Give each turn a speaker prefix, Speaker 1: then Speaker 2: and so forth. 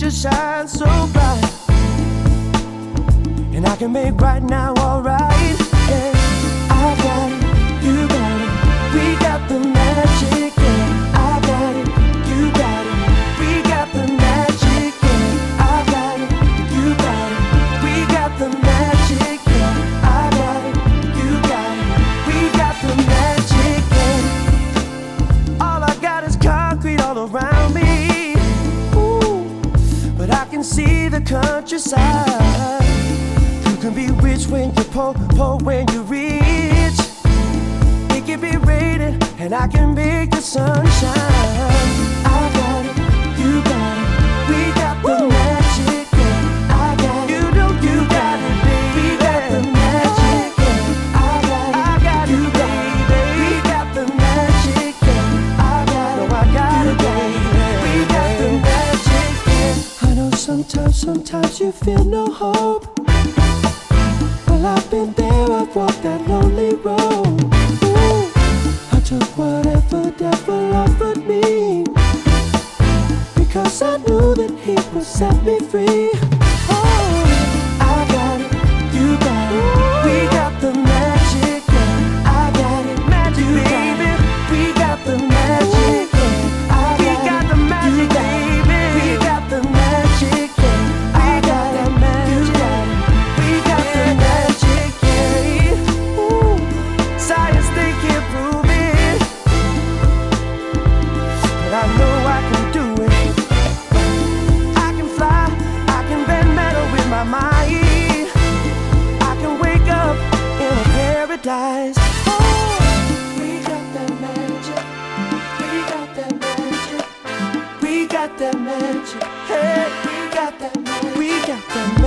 Speaker 1: future shines so bright, and I can make right now alright. Yeah, I got it, you got it, we got the magic. Yeah, I got it, you got it, we got the magic. Yeah, I got it, you got it, we got the magic. Yeah, I got it, you got it, we got the magic. Yeah, all I got is concrete all around me. Ooh, but I can see the countryside. You can be rich when you're poor, poor when you're rich. It can be raining and I can make the sun shine. I got it, you got it, we got the magic. Yeah, I got it, you know you got it, baby. We got the magic. Yeah, I got it, you baby. We got the magic. Yeah, I got it, I got it, baby. We got the magic. Yeah, I know sometimes you feel no hope. Well, I've been there, I've walked that lonely road. Ooh, I took whatever devil offered me, because I knew that he would set me free. Oh, I got it, you got it, we got the magic. Yeah, I got it, magic, baby. We got the magic. Yeah, we got the magic, baby. We got the magic. Yeah, I got that magic. We got the magic. Yeah, ooh, science they can't prove it, but I know I can do it. I can fly, I can bend metal with my mind. I can wake up in a paradise. Oh, we got that magic. We got that magic. We got that magic. Hey, we got that magic. We got that magic.